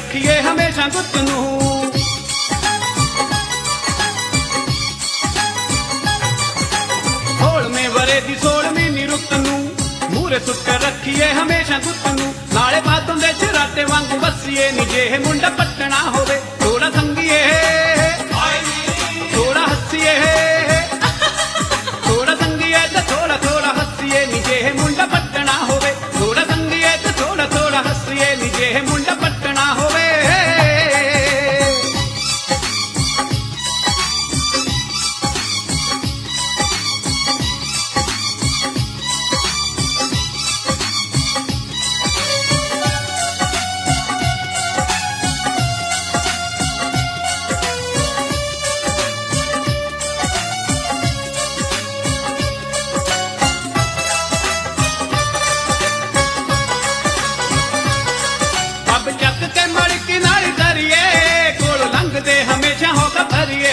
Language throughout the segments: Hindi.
रखिए हमेशा गुत नू। सोल में वरे दी 16वीं रुत नू मूरे सुट रखिए हमेशा गुत नू। नाले बातों दे चराटे वांगू वसीए नी जे मुंडा पटना होवे थोड़ा संगिए थोड़ा हसीए थोड़ा संगिए ते थोड़ा थोड़ा हसीए नी जे मुंडा पटना होवे थोड़ा संगिए ते थोड़ा थोड़ा हसीए नी जे मुंडा पटना होवे। जग के मड़ किनारे धरिए कोल लंघदे हमेशा होगा भरिए।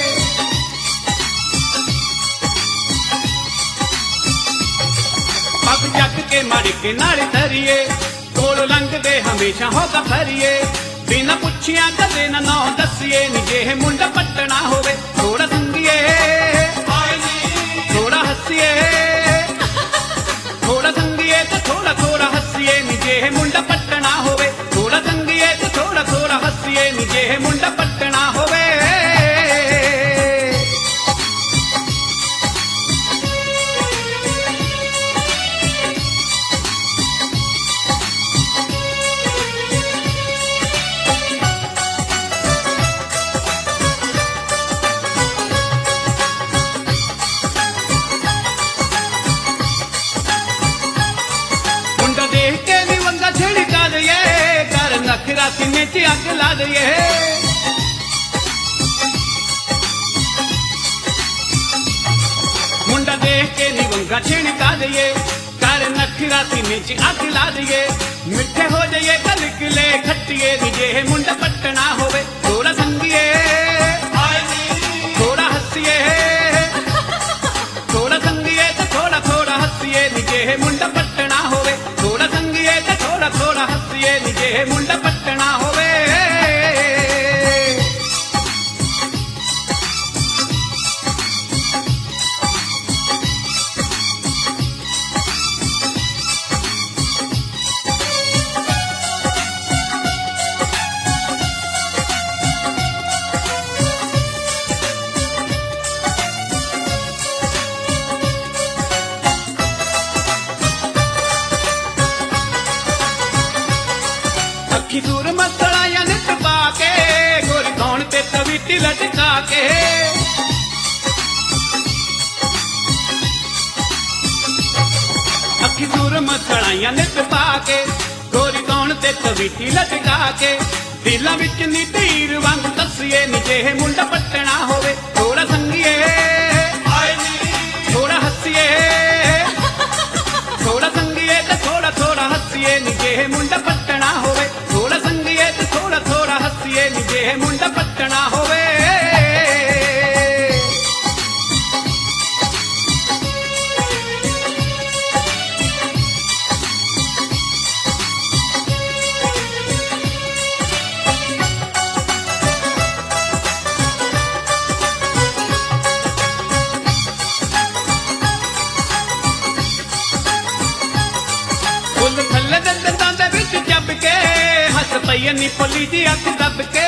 अब जग के मड़ किनारे धरिए कोल लंघदे हमेशा होगा भरिए। बिना पुछिया कदे ना नौ दसिए नी जे मुंडा पटना होवे थोड़ा संगिए थोड़ा हसीए थोड़ा संगिए तो थोड़ा थोड़ा हसीए नी जे मुंडा पटना होवे थोड़ा संगिए तो थोड़ा थोड़ा हसीए नी जे मुंडा पटना होवे। मुंडा देख के नी वंगा छिड़का दिए कर नखरा सीने च अग ला दिए। मुंडा देख के नी वंगा छिड़का दिए कर नखरा सीने च अग ला दिए। मिठे हो जाइए कलकले खट्टिए नी जे मुंडा पटना होवे थोड़ा संगिए थोड़ा हसीए थोड़ा संगिए तो थोड़ा थोड़ा हसीए नी जे मुंडा पटना होवे थोड़ा संगिए तो थोड़ा थोड़ा हसीए नी जे मुंडा पटना होवे। अखी दूर मसड़ाया नित पाके गोरी कौन ते तवीटी लटका के। अखी दूर मसड़ाया नित पाके गोरी कौन ते तवीटी लटका के। दिला विच नी तीर वांग दसिए नी जे मुंडा पटना होवे थोड़ा संगिए थोड़ा हसीए थोड़ा संगिए ते थोड़ा थोड़ा हसीए नी जे मुंडा पटना होवे थोड़ा संगिए ते थोड़ा थोड़ा हसीए नी जे मुंडा पटना होवे। फुल थल्ले दे दंदां दे विच जब के हस पई नी पोली दी अख दब के।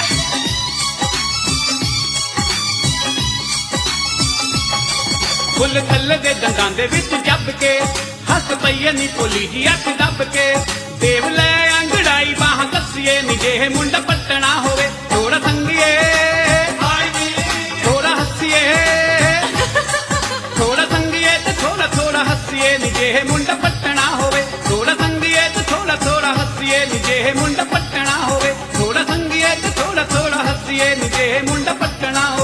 फुल थल्ले दे दंदां दे विच जब के हस पई नी पोली दी अख दब के। देव ले अंगड़ाई बाह कसिए नी जे मुंडा पटना होवे थोड़ा संगिए थोड़ा हसीए थोड़ा संगिए ते थोड़ा थोड़ा हसीए नी जे मुंडा पटना होवे थोड़ा संगिए ते थोड़ा थोड़ा हसीए नी जे मुंडा पटना होवे थोड़ा संगिए ते थोड़ा थोड़ा हसीए नी जे मुंडा पटना होवे।